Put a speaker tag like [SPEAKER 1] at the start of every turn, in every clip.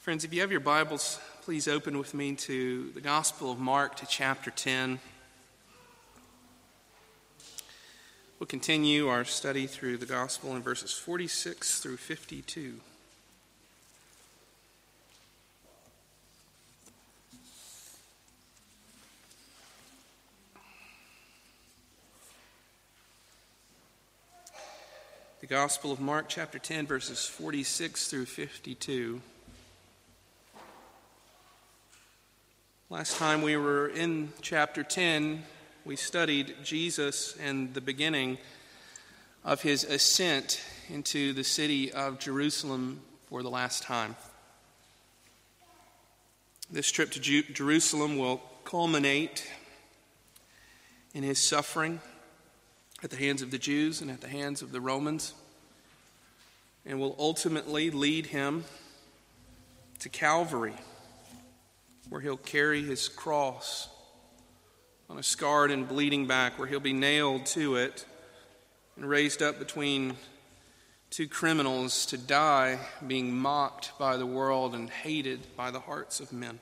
[SPEAKER 1] Friends, if you have your Bibles, please open with me to the Gospel of Mark to chapter 10. We'll continue our study through the Gospel in verses 46 through 52. The Gospel of Mark chapter 10, verses 46 through 52. Last time we were in chapter 10, we studied Jesus and the beginning of his ascent into the city of Jerusalem for the last time. This trip to Jerusalem will culminate in his suffering at the hands of the Jews and at the hands of the Romans, and will ultimately lead him to Calvary, where he'll carry his cross on a scarred and bleeding back, where he'll be nailed to it and raised up between two criminals to die, being mocked by the world and hated by the hearts of men.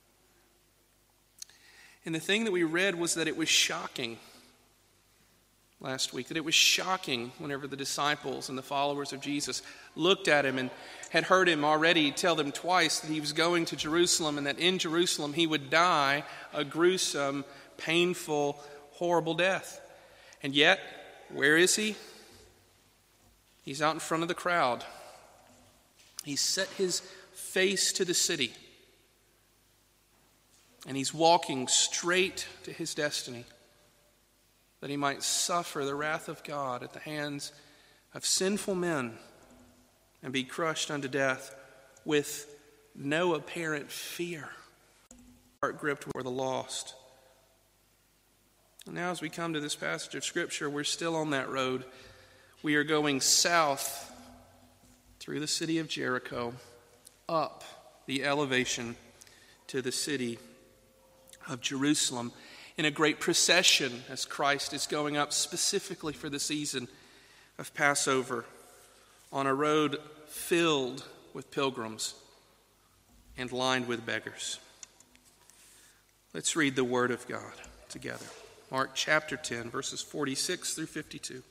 [SPEAKER 1] And the thing that we read was that it was shocking last week, that it was shocking whenever the disciples and the followers of Jesus looked at him and had heard him already tell them twice that he was going to Jerusalem and that in Jerusalem he would die a gruesome, painful, horrible death. And yet, where is he? He's out in front of the crowd. He's set his face to the city, and he's walking straight to his destiny, that he might suffer the wrath of God at the hands of sinful men and be crushed unto death with no apparent fear, heart gripped for the lost. And now as we come to this passage of Scripture, we're still on that road. We are going south through the city of Jericho, up the elevation to the city of Jerusalem, in a great procession as Christ is going up specifically for the season of Passover on a road filled with pilgrims and lined with beggars. Let's read the Word of God together. Mark chapter 10, verses 46 through 52.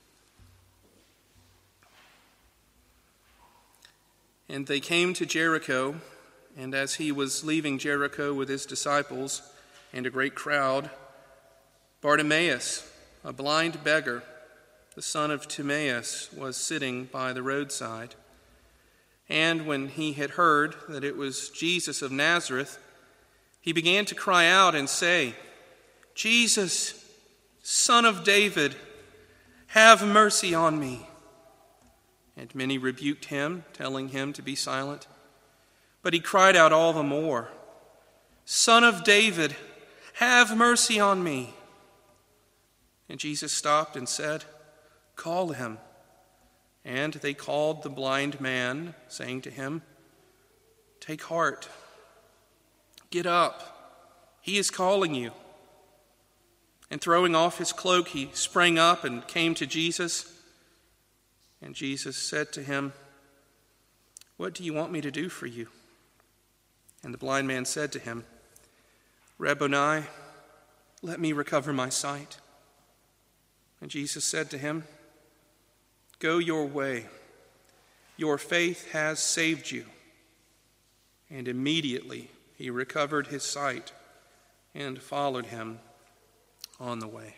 [SPEAKER 1] And they came to Jericho, and as he was leaving Jericho with his disciples and a great crowd, Bartimaeus, a blind beggar, the son of Timaeus, was sitting by the roadside. And when he had heard that it was Jesus of Nazareth, he began to cry out and say, "Jesus, Son of David, have mercy on me." And many rebuked him, telling him to be silent. But he cried out all the more, "Son of David, have mercy on me." And Jesus stopped and said, "Call him." And they called the blind man, saying to him, "Take heart, get up, he is calling you." And throwing off his cloak, he sprang up and came to Jesus. And Jesus said to him, "What do you want me to do for you?" And the blind man said to him, "Rabboni, let me recover my sight." And Jesus said to him, "Go your way. Your faith has saved you." And immediately he recovered his sight and followed him on the way.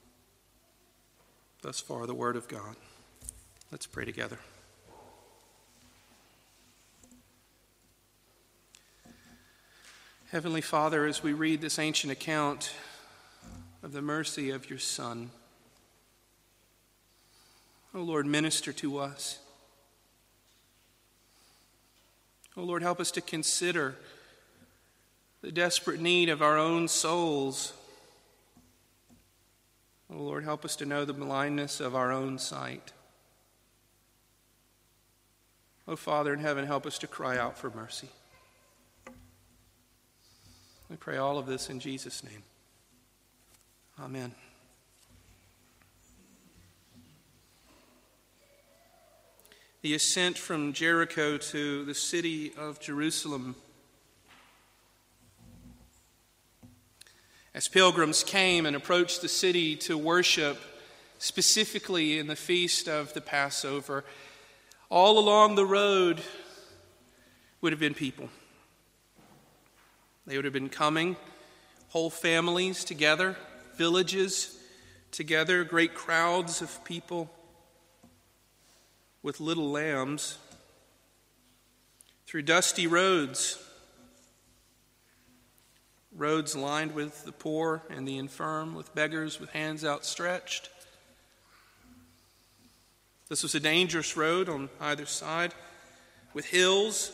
[SPEAKER 1] Thus far, the word of God. Let's pray together. Heavenly Father, as we read this ancient account of the mercy of your Son, oh Lord, minister to us. Oh Lord, help us to consider the desperate need of our own souls. Oh Lord, help us to know the blindness of our own sight. Oh Father in heaven, help us to cry out for mercy. We pray all of this in Jesus' name. Amen. the ascent from Jericho to the city of Jerusalem. As pilgrims came and approached the city to worship, specifically in the feast of the Passover, all along the road would have been people. They would have been coming, whole families together, villages together, great crowds of people with little lambs, through dusty roads lined with the poor and the infirm, with beggars with hands outstretched. This was a dangerous road on either side, with hills,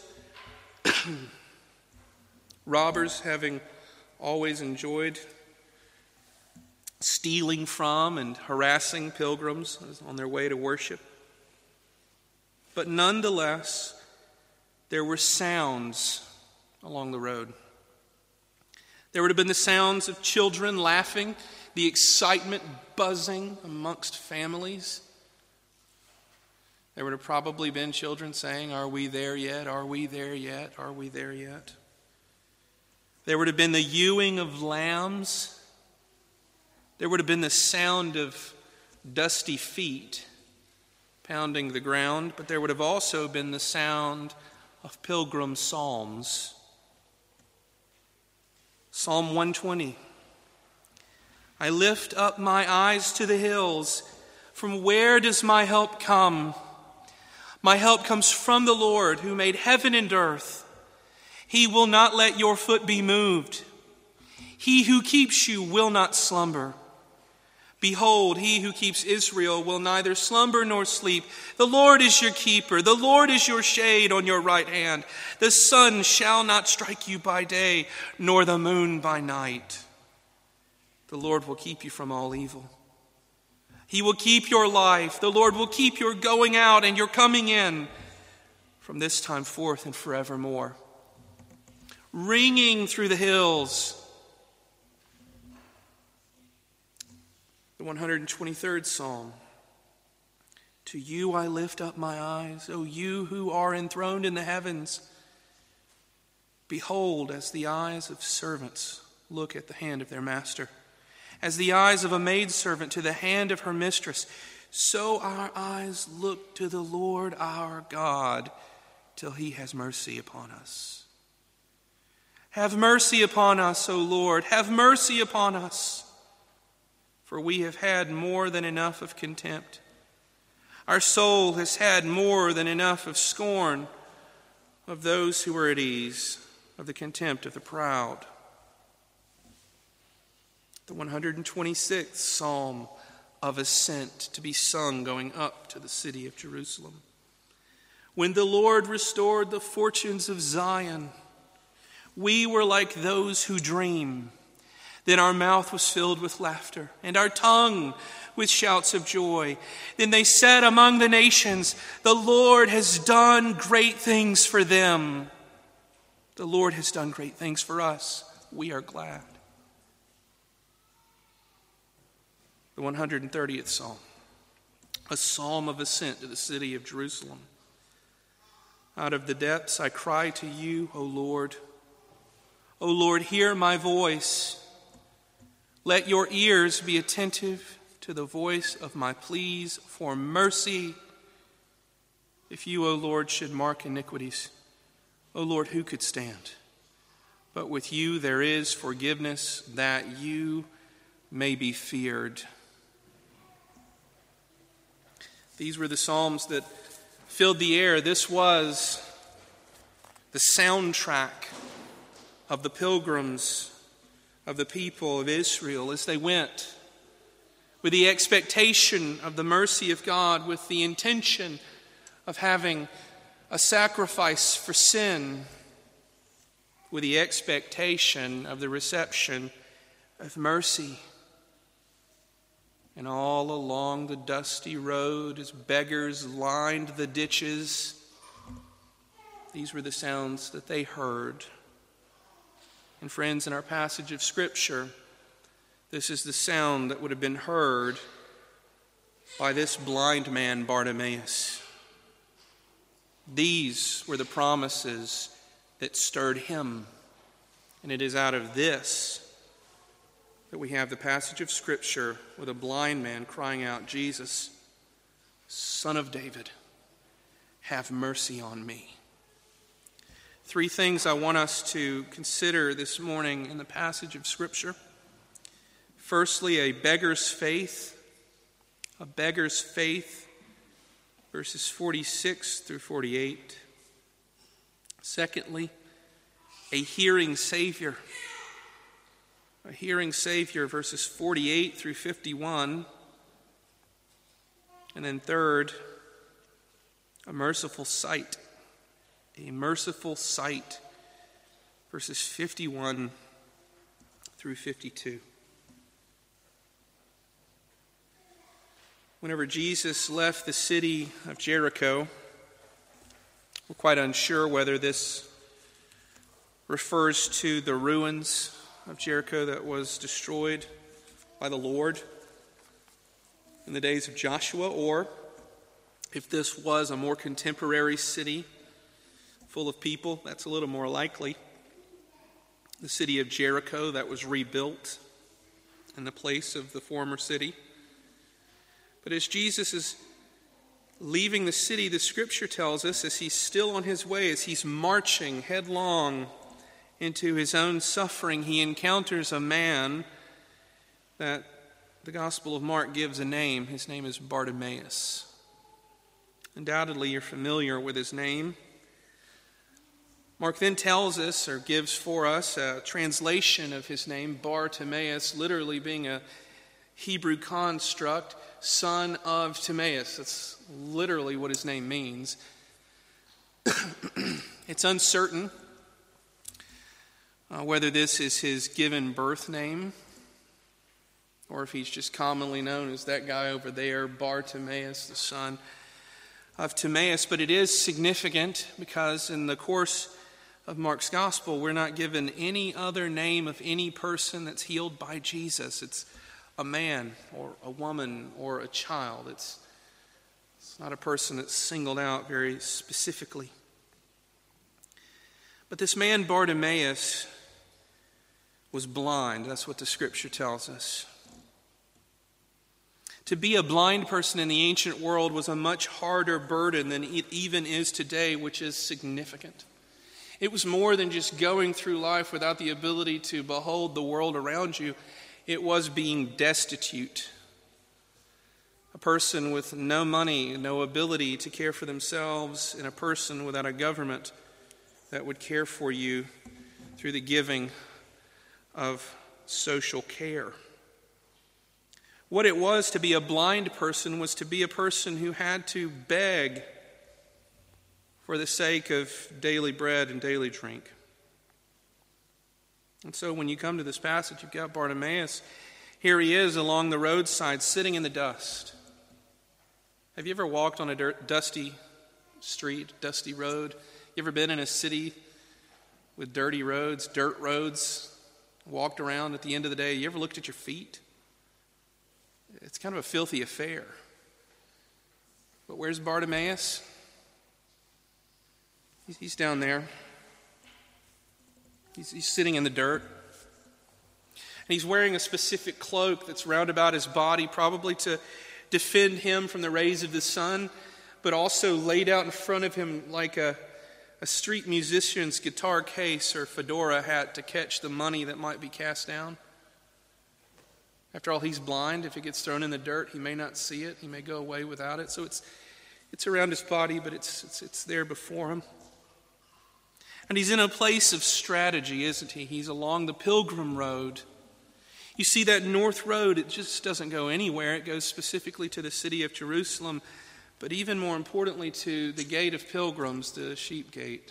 [SPEAKER 1] robbers having always enjoyed stealing from and harassing pilgrims on their way to worship. But nonetheless, there were sounds along the road. There would have been the sounds of children laughing, the excitement buzzing amongst families. There would have probably been children saying, "Are we there yet? Are we there yet? Are we there yet?" There would have been the hewing of lambs. There would have been the sound of dusty feet pounding the ground, but there would have also been the sound of pilgrim psalms. Psalm 120. I lift up my eyes to the hills. From where does my help come? My help comes from the Lord who made heaven and earth. He will not let your foot be moved. He who keeps you will not slumber. Behold, he who keeps Israel will neither slumber nor sleep. The Lord is your keeper. The Lord is your shade on your right hand. The sun shall not strike you by day, nor the moon by night. The Lord will keep you from all evil. He will keep your life. The Lord will keep your going out and your coming in from this time forth and forevermore. Ringing through the hills. The 123rd Psalm. To you I lift up my eyes, O you who are enthroned in the heavens. Behold, as the eyes of servants look at the hand of their master, as the eyes of a maidservant to the hand of her mistress, so our eyes look to the Lord our God till he has mercy upon us. Have mercy upon us, O Lord, have mercy upon us. For we have had more than enough of contempt. Our soul has had more than enough of scorn of those who are at ease, of the contempt of the proud. The 126th Psalm of Ascent, to be sung going up to the city of Jerusalem. When the Lord restored the fortunes of Zion, we were like those who dream. Then our mouth was filled with laughter, and our tongue with shouts of joy. Then they said among the nations, the Lord has done great things for them. The Lord has done great things for us. We are glad. The 130th Psalm, a psalm of ascent to the city of Jerusalem. Out of the depths I cry to you, O Lord. O Lord, hear my voice. Let your ears be attentive to the voice of my pleas for mercy. If you, O Lord, should mark iniquities, O Lord, who could stand? But with you there is forgiveness, that you may be feared. These were the psalms that filled the air. This was the soundtrack of the pilgrims, of the people of Israel as they went, with the expectation of the mercy of God, with the intention of having a sacrifice for sin, with the expectation of the reception of mercy. And all along the dusty road, as beggars lined the ditches, these were the sounds that they heard. And friends, in our passage of Scripture, this is the sound that would have been heard by this blind man, Bartimaeus. These were the promises that stirred him. And it is out of this that we have the passage of Scripture with a blind man crying out, "Jesus, Son of David, have mercy on me." Three things I want us to consider this morning in the passage of Scripture. Firstly, a beggar's faith. A beggar's faith, verses 46 through 48. Secondly, a hearing Savior. A hearing Savior, verses 48 through 51. And then third, a merciful sight. A merciful sight, verses 51 through 52. Whenever Jesus left the city of Jericho, we're quite unsure whether this refers to the ruins of Jericho that was destroyed by the Lord in the days of Joshua, or if this was a more contemporary city full of people. That's a little more likely. The city of Jericho that was rebuilt in the place of the former city. But as Jesus is leaving the city, the Scripture tells us, as he's still on his way, as he's marching headlong into his own suffering, he encounters a man that the Gospel of Mark gives a name. His name is Bartimaeus. Undoubtedly, you're familiar with his name. Mark then tells us, or gives for us, a translation of his name, Bartimaeus, literally being a Hebrew construct, son of Timaeus. That's literally what his name means. It's uncertain whether this is his given birth name or if he's just commonly known as that guy over there, Bartimaeus, the son of Timaeus. But it is significant because in the course of Mark's gospel, we're not given any other name of any person that's healed by Jesus. It's a man or a woman or a child. It's not a person that's singled out very specifically. But this man Bartimaeus was blind. That's what the Scripture tells us. To be a blind person in the ancient world was a much harder burden than it even is today, which is significant. It was more than just going through life without the ability to behold the world around you. It was being destitute. A person with no money, no ability to care for themselves, and a person without a government that would care for you through the giving of social care. What it was to be a blind person was to be a person who had to beg for the sake of daily bread and daily drink. And so when you come to this passage, you've got Bartimaeus. Here he is along the roadside, sitting in the dust. Have you ever walked on a dusty street, dusty road? You ever been in a city with dirty roads, dirt roads, walked around at the end of the day? You ever looked at your feet? It's kind of a filthy affair. But where's Bartimaeus? He's down there. He's sitting in the dirt. And he's wearing a specific cloak that's round about his body, probably to defend him from the rays of the sun, but also laid out in front of him like a street musician's guitar case or fedora hat to catch the money that might be cast down. After all, he's blind. If it gets thrown in the dirt, he may not see it. He may go away without it. So it's around his body, but it's there before him. And he's in a place of strategy, isn't he? He's along the pilgrim road. You see that north road, it just doesn't go anywhere. It goes specifically to the city of Jerusalem, but even more importantly to the gate of pilgrims, the sheep gate.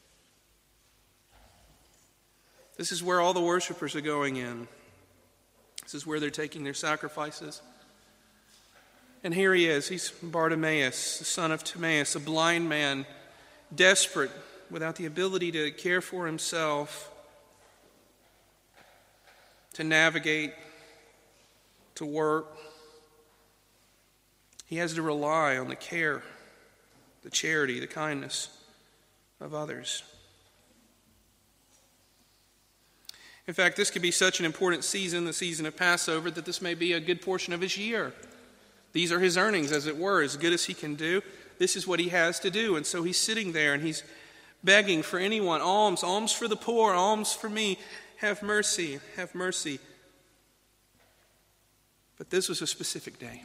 [SPEAKER 1] This is where all the worshipers are going in. This is where they're taking their sacrifices. And here he is. He's Bartimaeus, the son of Timaeus, a blind man, desperate, without the ability to care for himself, to navigate, to work. He has to rely on the care the charity, the kindness of others. In fact, this could be such an important season, the season of Passover, that this may be a good portion of his year. These are his earnings, as it were, as good as he can do. This is what he has to do. And so he's sitting there and he's begging for anyone, alms, alms for the poor, alms for me. Have mercy, have mercy. But this was a specific day.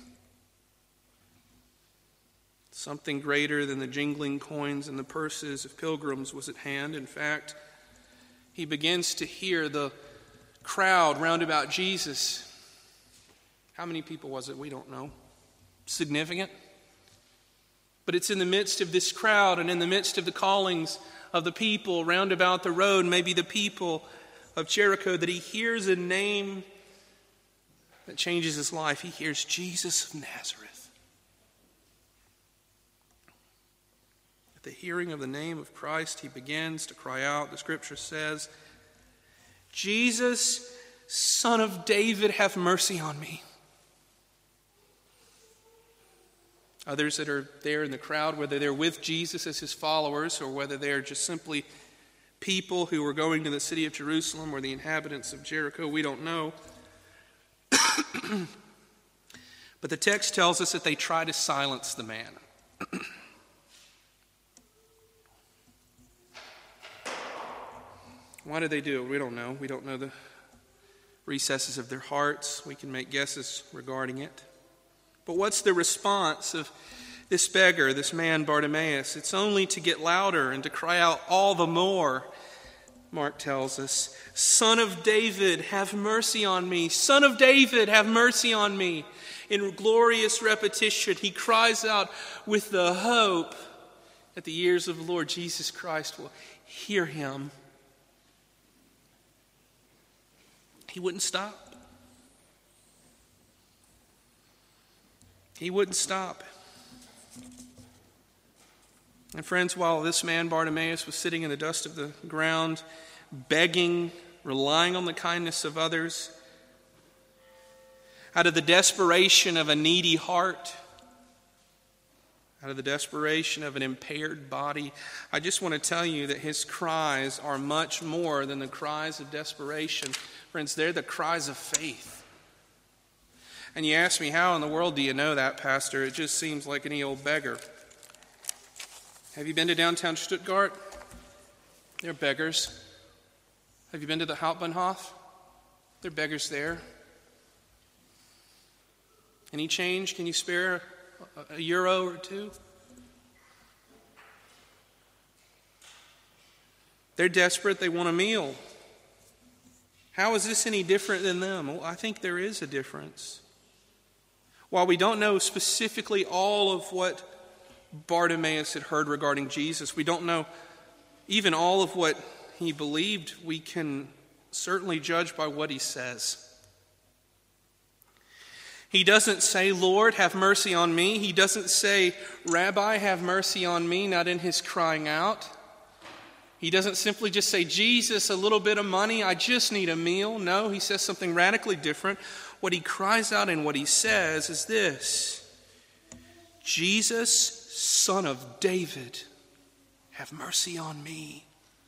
[SPEAKER 1] Something greater than the jingling coins and the purses of pilgrims was at hand. In fact, he begins to hear the crowd round about Jesus. How many people was it? We don't know. Significant. But it's in the midst of this crowd and in the midst of the callings of the people round about the road, maybe the people of Jericho, that he hears a name that changes his life. He hears Jesus of Nazareth. At the hearing of the name of Christ, he begins to cry out. The scripture says, Jesus, Son of David, have mercy on me. Others that are there in the crowd, whether they're with Jesus as his followers or whether they're just simply people who were going to the city of Jerusalem or the inhabitants of Jericho, we don't know. But the text tells us that they try to silence the man. Why did they do it? We don't know. We don't know the recesses of their hearts. We can make guesses regarding it. But what's the response of this beggar, this man Bartimaeus? It's only to get louder and to cry out all the more. Mark tells us, Son of David, have mercy on me. Son of David, have mercy on me. In glorious repetition, he cries out with the hope that the ears of the Lord Jesus Christ will hear him. He wouldn't stop. He wouldn't stop. And friends, while this man Bartimaeus was sitting in the dust of the ground, begging, relying on the kindness of others, out of the desperation of a needy heart, out of the desperation of an impaired body, I just want to tell you that his cries are much more than the cries of desperation. Friends, they're the cries of faith. And you ask me, how in the world do you know that, Pastor? It just seems like any old beggar. Have you been to downtown Stuttgart? They're beggars. Have you been to the Hauptbahnhof? They're beggars there. Any change? Can you spare a euro or two? They're desperate. They want a meal. How is this any different than them? Well, I think there is a difference. While we don't know specifically all of what Bartimaeus had heard regarding Jesus, we don't know even all of what he believed, we can certainly judge by what he says. He doesn't say, Lord, have mercy on me. He doesn't say, Rabbi, have mercy on me, not in his crying out. He doesn't simply just say, Jesus, a little bit of money, I just need a meal. No, he says something radically different. What he cries out and what he says is this: Jesus, Son of David, have mercy on me.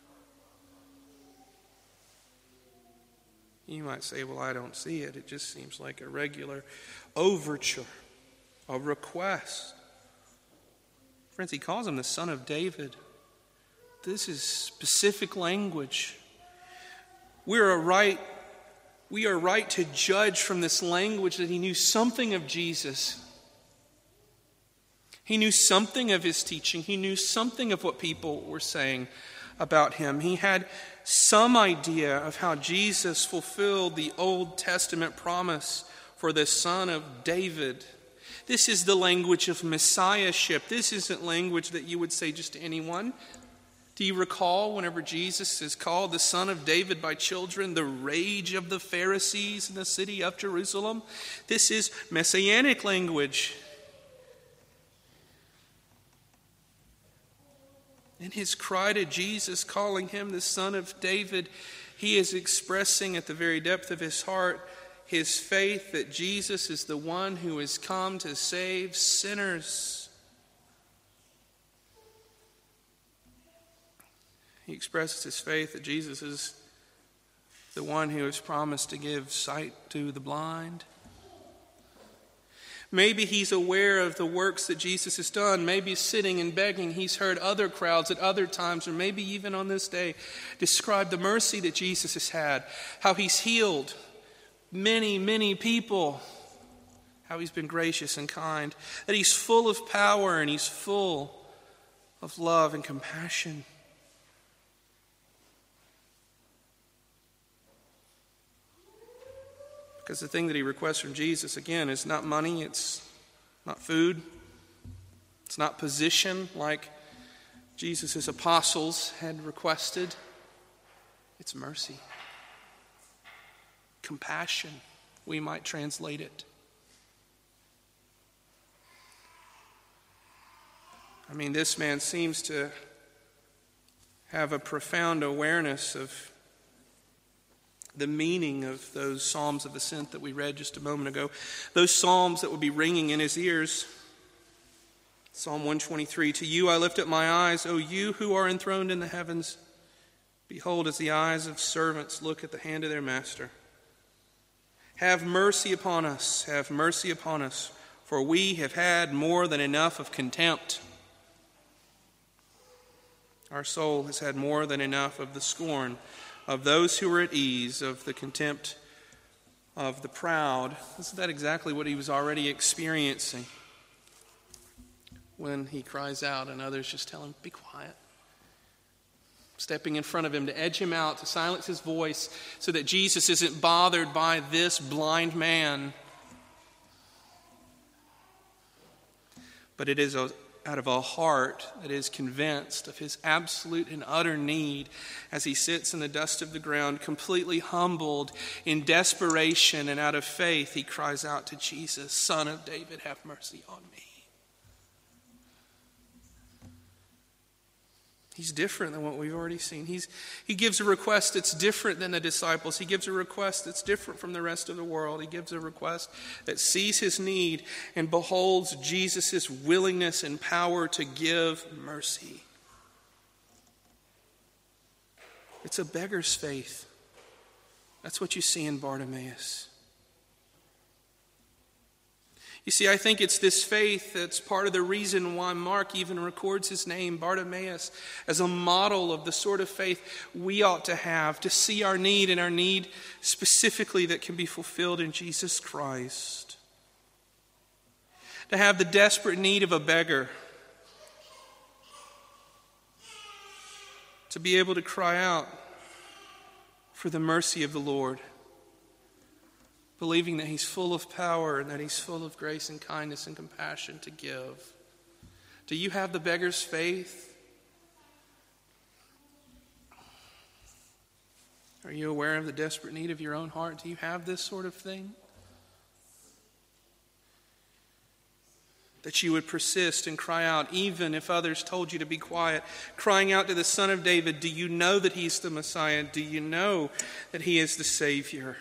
[SPEAKER 1] You might say, well, I don't see it. It just seems like a regular overture, a request. Friends, he calls him the Son of David. This is specific language. We are right to judge from this language that he knew something of Jesus. He knew something of his teaching. He knew something of what people were saying about him. He had some idea of how Jesus fulfilled the Old Testament promise for the Son of David. This is the language of messiahship. This isn't language that you would say just to anyone. Do you recall whenever Jesus is called the Son of David by children, the rage of the Pharisees in the city of Jerusalem? This is messianic language. In his cry to Jesus, calling him the Son of David, he is expressing at the very depth of his heart his faith that Jesus is the one who has come to save sinners. He expresses his faith that Jesus is the one who has promised to give sight to the blind. Maybe he's aware of the works that Jesus has done. Maybe sitting and begging, he's heard other crowds at other times, or maybe even on this day, describe the mercy that Jesus has had, how he's healed many, many people, how he's been gracious and kind, that he's full of power and he's full of love and compassion. Because the thing that he requests from Jesus, again, is not money, it's not food, it's not position like Jesus' apostles had requested. It's mercy. Compassion, we might translate it. I mean, this man seems to have a profound awareness of the meaning of those Psalms of Ascent that we read just a moment ago. Those Psalms that would be ringing in his ears. Psalm 123, "To you I lift up my eyes, O you who are enthroned in the heavens. Behold, as the eyes of servants look at the hand of their master. Have mercy upon us, for we have had more than enough of contempt. Our soul has had more than enough of the scorn of those who are at ease, of the contempt of the proud." Isn't that exactly what he was already experiencing when he cries out and others just tell him, "Be quiet"? Stepping in front of him to edge him out, to silence his voice so that Jesus isn't bothered by this blind man. But it is out of a heart that is convinced of his absolute and utter need as he sits in the dust of the ground, completely humbled in desperation and out of faith, he cries out to Jesus, "Son of David, have mercy on me." He's different than what we've already seen. He gives a request that's different than the disciples. He gives a request that's different from the rest of the world. He gives a request that sees his need and beholds Jesus' willingness and power to give mercy. It's a beggar's faith. That's what you see in Bartimaeus. You see, I think it's this faith that's part of the reason why Mark even records his name, Bartimaeus, as a model of the sort of faith we ought to have, to see our need and our need specifically that can be fulfilled in Jesus Christ. To have the desperate need of a beggar. To be able to cry out for the mercy of the Lord, believing that he's full of power and that he's full of grace and kindness and compassion to give. Do you have the beggar's faith? Are you aware of the desperate need of your own heart? Do you have this sort of thing? That you would persist and cry out, even if others told you to be quiet, crying out to the Son of David, do you know that he's the Messiah? Do you know that he is the Savior?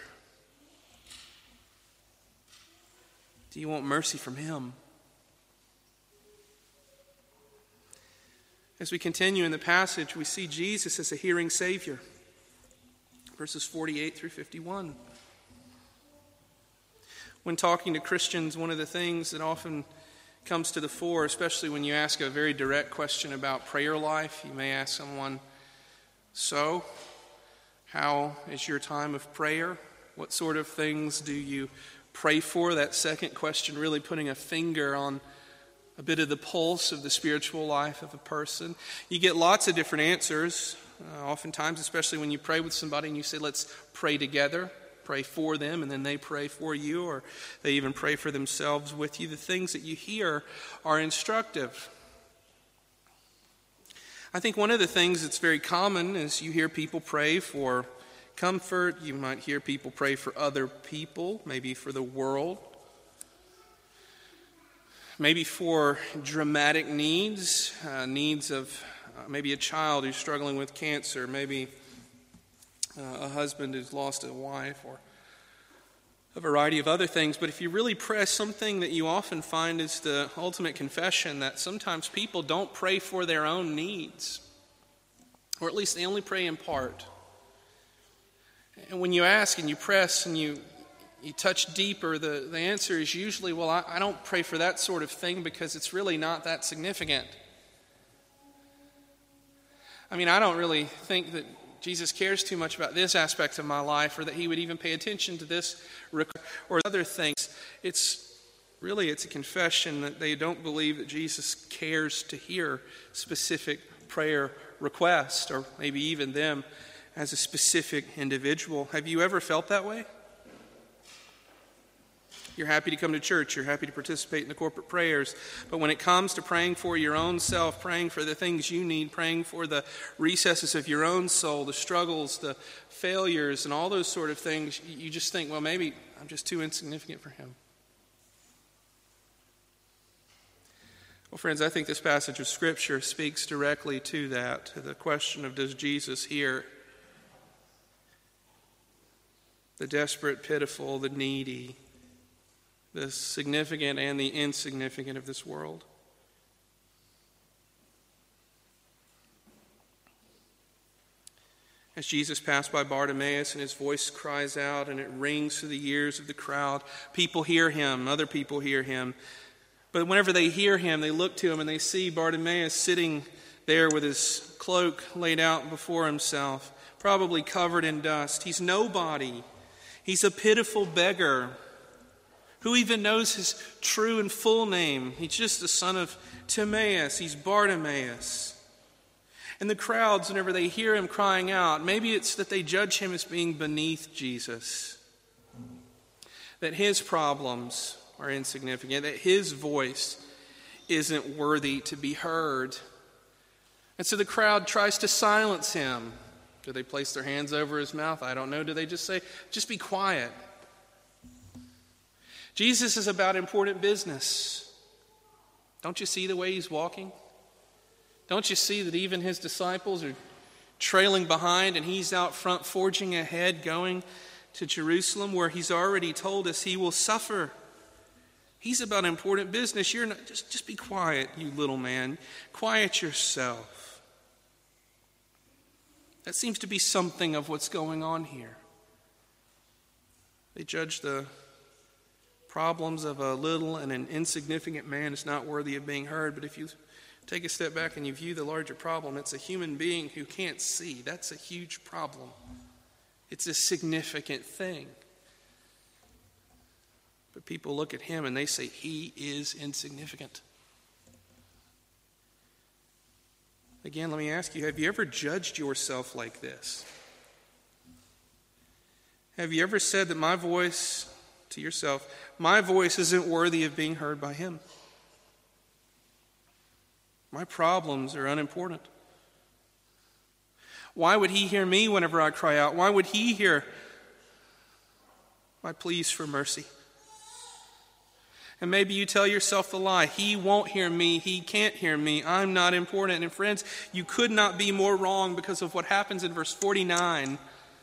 [SPEAKER 1] Do you want mercy from him? As we continue in the passage, we see Jesus as a hearing Savior. Verses 48 through 51. When talking to Christians, one of the things that often comes to the fore, especially when you ask a very direct question about prayer life, you may ask someone, "So, how is your time of prayer? What sort of things do you pray for?" That second question really putting a finger on a bit of the pulse of the spiritual life of a person. You get lots of different answers. Oftentimes, especially when you pray with somebody and you say, "Let's pray together," pray for them, and then they pray for you, or they even pray for themselves with you. The things that you hear are instructive. I think one of the things that's very common is you hear people pray for comfort. You might hear people pray for other people, maybe for the world, maybe for dramatic needs, needs of maybe a child who's struggling with cancer, maybe a husband who's lost a wife, or a variety of other things. But if you really press, something that you often find is the ultimate confession that sometimes people don't pray for their own needs. or at least they only pray in part. And when you ask and you press and you touch deeper, the answer is usually, well, I don't pray for that sort of thing because it's really not that significant. I mean, I don't really think that Jesus cares too much about this aspect of my life, or that he would even pay attention to this or other things. It's a confession that they don't believe that Jesus cares to hear specific prayer requests, or maybe even them as a specific individual. Have you ever felt that way? You're happy to come to church, you're happy to participate in the corporate prayers, but when it comes to praying for your own self, praying for the things you need, praying for the recesses of your own soul, the struggles, the failures, and all those sort of things, you just think, well, maybe I'm just too insignificant for him. Well, friends, I think this passage of Scripture speaks directly to that, to the question of, does Jesus hear the desperate, pitiful, the needy, the significant and the insignificant of this world? As Jesus passed by Bartimaeus and his voice cries out and it rings through the ears of the crowd, people hear him, other people hear him. But whenever they hear him, they look to him and they see Bartimaeus sitting there with his cloak laid out before himself, probably covered in dust. He's nobody. He's a pitiful beggar. Who even knows his true and full name? He's just the son of Timaeus. He's Bartimaeus. And the crowds, whenever they hear him crying out, maybe it's that they judge him as being beneath Jesus, that his problems are insignificant, that his voice isn't worthy to be heard. And so the crowd tries to silence him. Do they place their hands over his mouth? I don't know. Do they just say, just be quiet? Jesus is about important business. Don't you see the way he's walking? Don't you see that even his disciples are trailing behind and he's out front forging ahead, going to Jerusalem where he's already told us he will suffer? He's about important business. You're not, just be quiet, you little man. Quiet yourself. That seems to be something of what's going on here. They judge the problems of a little and an insignificant man is not worthy of being heard. But if you take a step back and you view the larger problem, it's a human being who can't see. That's a huge problem. It's a significant thing. But people look at him and they say, he is insignificant. Again, let me ask you, have you ever judged yourself like this? Have you ever said that my voice isn't worthy of being heard by him? My problems are unimportant. Why would he hear me whenever I cry out? Why would he hear my pleas for mercy? And maybe you tell yourself the lie. He won't hear me. He can't hear me. I'm not important. And friends, you could not be more wrong because of what happens in verse 49.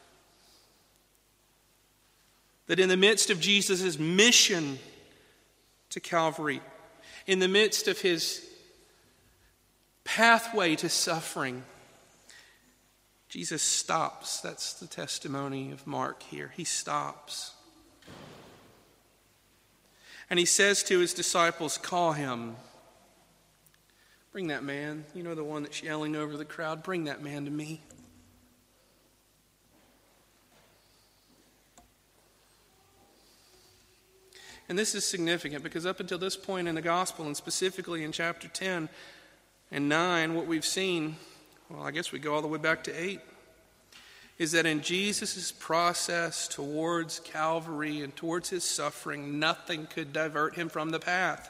[SPEAKER 1] That in the midst of Jesus' mission to Calvary, in the midst of his pathway to suffering, Jesus stops. That's the testimony of Mark here. He stops. And he says to his disciples, call him. Bring that man. You know, the one that's yelling over the crowd. Bring that man to me. And this is significant because up until this point in the gospel, and specifically in chapter 10 and 9, what we've seen, well, I guess we go all the way back to 8, is that in Jesus' process towards Calvary and towards his suffering, nothing could divert him from the path.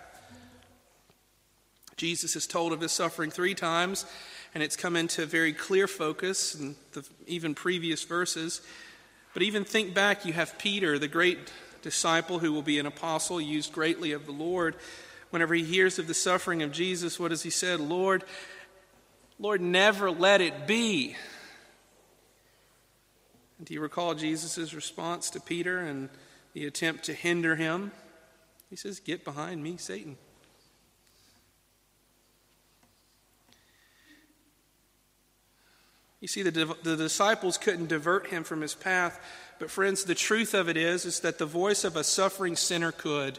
[SPEAKER 1] Jesus is told of his suffering 3 times, and it's come into very clear focus in the even previous verses. But even think back, you have Peter, the great disciple who will be an apostle, used greatly of the Lord. Whenever he hears of the suffering of Jesus, what does he say? Lord, never let it be. And do you recall Jesus' response to Peter and the attempt to hinder him? He says, get behind me, Satan. You see, the disciples couldn't divert him from his path, but friends, the truth of it is that the voice of a suffering sinner could.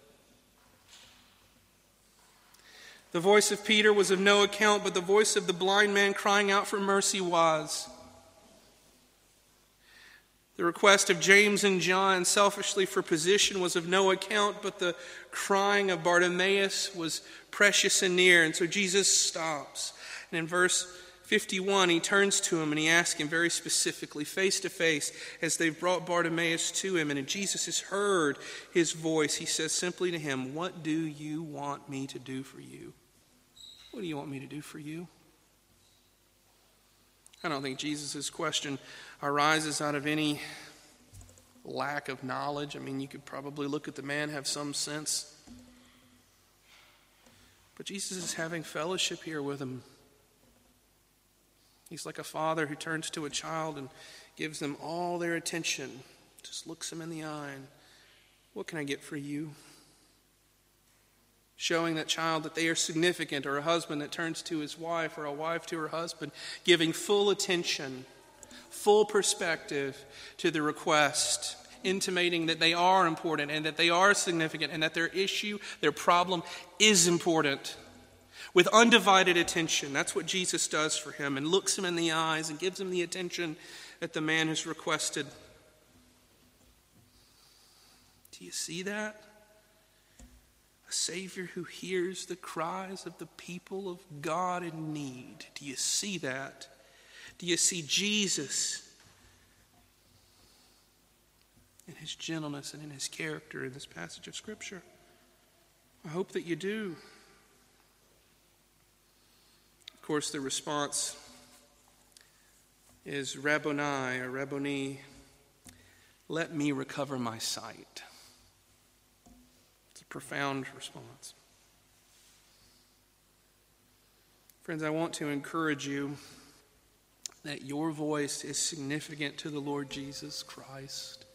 [SPEAKER 1] The voice of Peter was of no account, but the voice of the blind man crying out for mercy was. The request of James and John selfishly for position was of no account, but the crying of Bartimaeus was precious and near. And so Jesus stops. And in verse 51, he turns to him and he asks him very specifically, face to face, as they've brought Bartimaeus to him. And Jesus has heard his voice. He says simply to him, "What do you want me to do for you?" What do you want me to do for you? I don't think Jesus' question arises out of any lack of knowledge. I mean, you could probably look at the man, have some sense. But Jesus is having fellowship here with him. He's like a father who turns to a child and gives them all their attention, just looks them in the eye and, "What can I get for you?" Showing that child that they are significant, or a husband that turns to his wife, or a wife to her husband, giving full attention, full perspective to the request, intimating that they are important and that they are significant and that their issue, their problem is important. With undivided attention. That's what Jesus does for him, and looks him in the eyes and gives him the attention that the man has requested. Do you see that? A Savior who hears the cries of the people of God in need. Do you see that? Do you see Jesus in his gentleness and in his character in this passage of Scripture? I hope that you do. Of course, the response is Rabboni or Rabboni, "Let me recover my sight." It's a profound response. Friends, I want to encourage you that your voice is significant to the Lord Jesus Christ.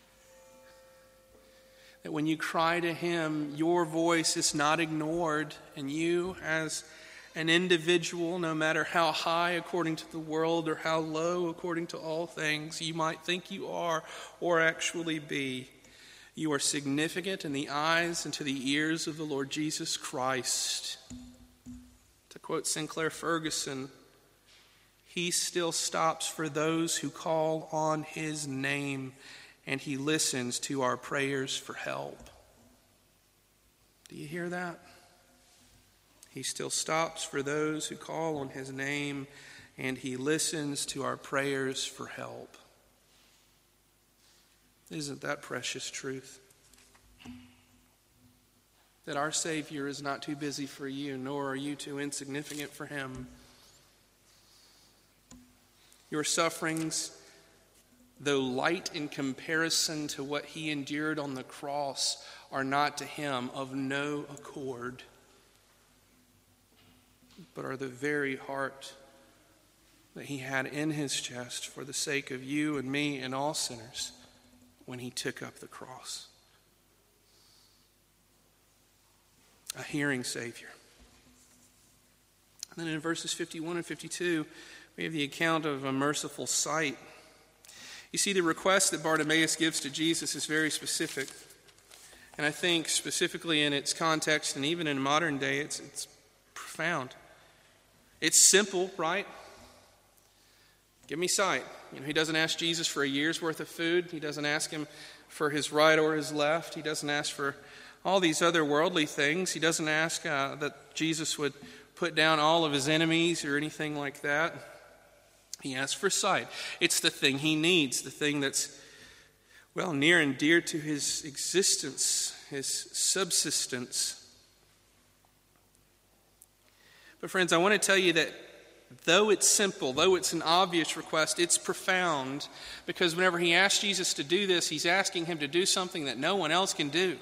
[SPEAKER 1] That when you cry to him, your voice is not ignored, and you as an individual, no matter how high according to the world or how low according to all things you might think you are or actually be, you are significant in the eyes and to the ears of the Lord Jesus Christ. To quote Sinclair Ferguson, he still stops for those who call on his name, and he listens to our prayers for help. Do you hear that? He still stops for those who call on his name, and he listens to our prayers for help. Isn't that precious truth? That our Savior is not too busy for you, nor are you too insignificant for him. Your sufferings, though light in comparison to what he endured on the cross, are not to him of no accord, but are the very heart that he had in his chest for the sake of you and me and all sinners when he took up the cross. A hearing Savior. And then in verses 51 and 52, we have the account of a merciful sight. You see, the request that Bartimaeus gives to Jesus is very specific. And I think specifically in its context and even in modern day, it's profound. It's simple, right? Give me sight. He doesn't ask Jesus for a year's worth of food. He doesn't ask him for his right or his left. He doesn't ask for all these other worldly things. He doesn't ask that Jesus would put down all of his enemies or anything like that. He asks for sight. It's the thing he needs, the thing that's, near and dear to his existence, his subsistence. But friends, I want to tell you that though it's simple, though it's an obvious request, it's profound, because whenever he asks Jesus to do this, he's asking him to do something that no one else can do.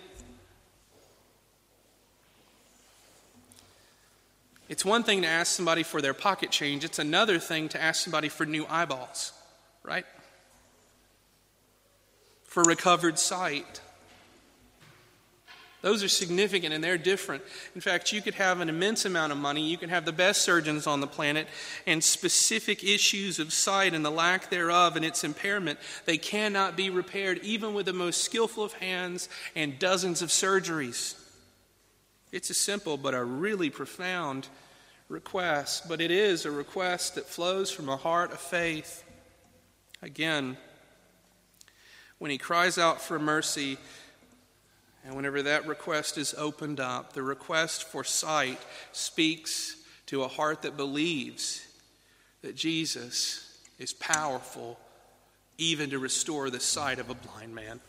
[SPEAKER 1] It's one thing to ask somebody for their pocket change. It's another thing to ask somebody for new eyeballs, right? For recovered sight. Those are significant and they're different. In fact, you could have an immense amount of money, you can have the best surgeons on the planet, and specific issues of sight and the lack thereof and its impairment, they cannot be repaired even with the most skillful of hands and dozens of surgeries. It's a simple but a really profound request, but it is a request that flows from a heart of faith. Again, when he cries out for mercy, and whenever that request is opened up, the request for sight speaks to a heart that believes that Jesus is powerful even to restore the sight of a blind man.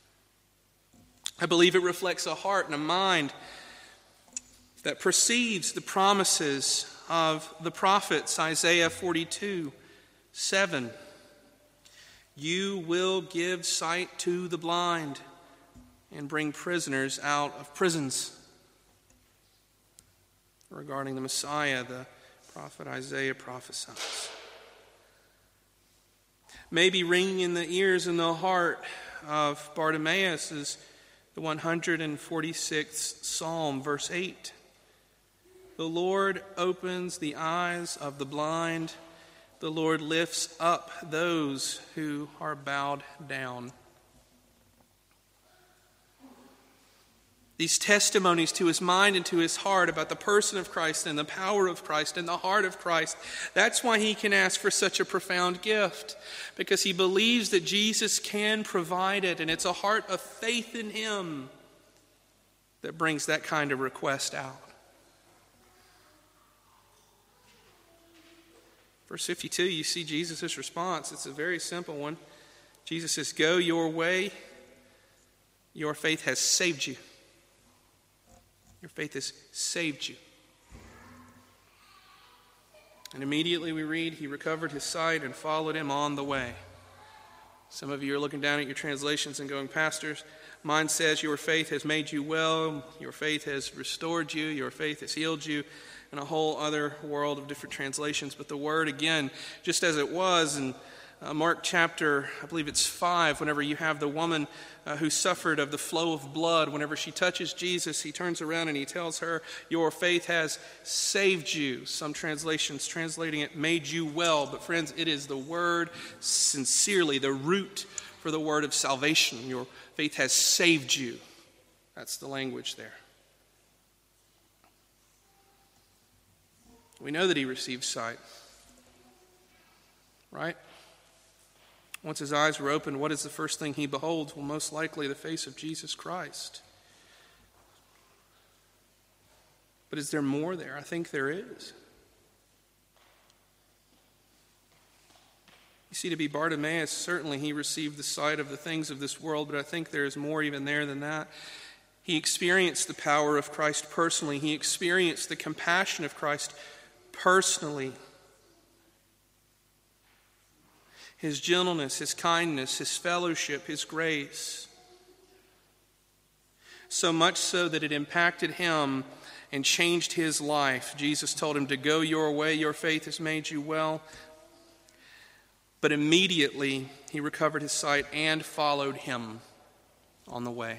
[SPEAKER 1] I believe it reflects a heart and a mind that perceives the promises of the prophets. Isaiah 42:7. You will give sight to the blind and bring prisoners out of prisons. Regarding the Messiah, the prophet Isaiah prophesies. Maybe ringing in the ears and the heart of Bartimaeus is the 146th Psalm, verse 8. The Lord opens the eyes of the blind. The Lord lifts up those who are bowed down. These testimonies to his mind and to his heart about the person of Christ and the power of Christ and the heart of Christ, that's why he can ask for such a profound gift, because he believes that Jesus can provide it, and it's a heart of faith in him that brings that kind of request out. Verse 52, you see Jesus' response. It's a very simple one. Jesus says, go your way. Your faith has saved you. Your faith has saved you. And immediately we read, he recovered his sight and followed him on the way. Some of you are looking down at your translations and going, pastors, mine says your faith has made you well, your faith has restored you, your faith has healed you, and a whole other world of different translations. But the word, again, just as it was in Mark chapter, I believe it's 5, whenever you have the woman who suffered of the flow of blood, whenever she touches Jesus, he turns around and he tells her, your faith has saved you. Some translations translating it, made you well. But friends, it is the word sincerely, the root for the word of salvation. Your faith has saved you. That's the language there. We know that he received sight, right? Once his eyes were opened, what is the first thing he beholds? Well, most likely the face of Jesus Christ. But is there more there? I think there is. You see, to be Bartimaeus, certainly he received the sight of the things of this world, but I think there is more even there than that. He experienced the power of Christ personally. He experienced the compassion of Christ personally. His gentleness, his kindness, his fellowship, his grace. So much so that it impacted him and changed his life. Jesus told him to go your way, your faith has made you well. But immediately he recovered his sight and followed him on the way.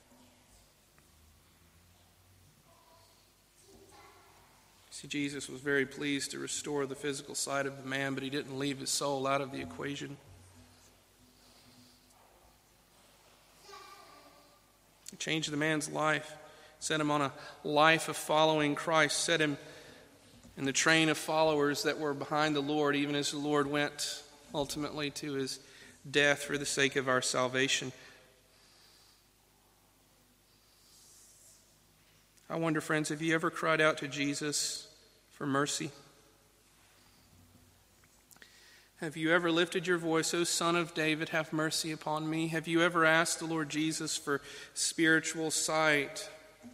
[SPEAKER 1] See, Jesus was very pleased to restore the physical sight of the man, but he didn't leave his soul out of the equation. He changed the man's life, set him on a life of following Christ, set him in the train of followers that were behind the Lord, even as the Lord went ultimately to his death for the sake of our salvation. I wonder, friends, have you ever cried out to Jesus for mercy? Have you ever lifted your voice, O Son of David, have mercy upon me? Have you ever asked the Lord Jesus for spiritual sight?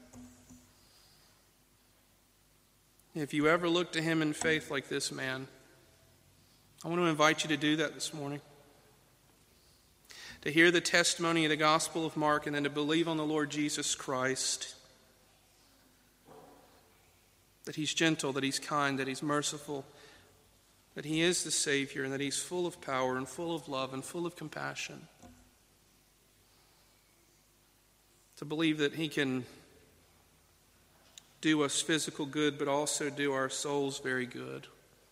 [SPEAKER 1] Have you ever looked to him in faith like this man? I want to invite you to do that this morning. To hear the testimony of the Gospel of Mark and then to believe on the Lord Jesus Christ. That he's gentle, that he's kind, that he's merciful, that he is the Savior, and that he's full of power and full of love and full of compassion. to believe that he can do us physical good, but also do our souls very good,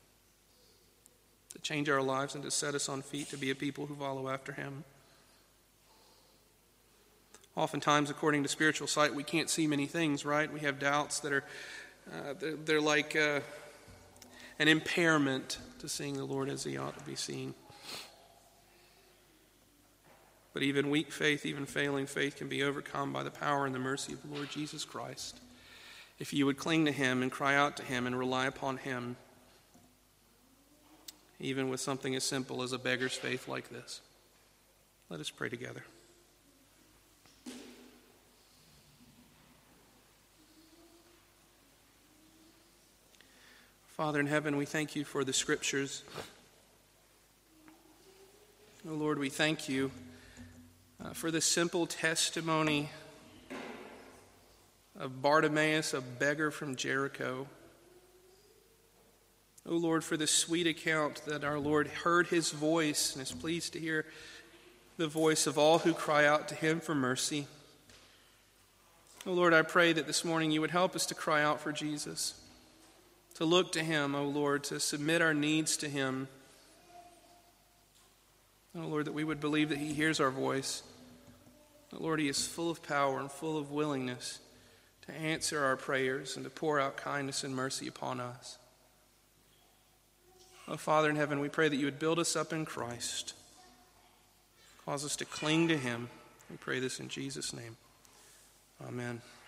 [SPEAKER 1] to change our lives and to set us on feet to be a people who follow after him. Oftentimes, according to spiritual sight, we can't see many things, right? We have doubts that are they're like an impairment to seeing the Lord as he ought to be seen. But even weak faith, even failing faith, can be overcome by the power and the mercy of the Lord Jesus Christ. If you would cling to him and cry out to him and rely upon him, even with something as simple as a beggar's faith like this. Let us pray together. Father in heaven, we thank you for the scriptures. Oh Lord, we thank you for the simple testimony of Bartimaeus, a beggar from Jericho. Oh Lord, for the sweet account that our Lord heard his voice and is pleased to hear the voice of all who cry out to him for mercy. Oh Lord, I pray that this morning you would help us to cry out for Jesus, to look to him, oh Lord, to submit our needs to him. Oh Lord, that we would believe that he hears our voice. Oh Lord, he is full of power and full of willingness to answer our prayers and to pour out kindness and mercy upon us. Oh Father in heaven, we pray that you would build us up in Christ. Cause us to cling to him. We pray this in Jesus' name. Amen.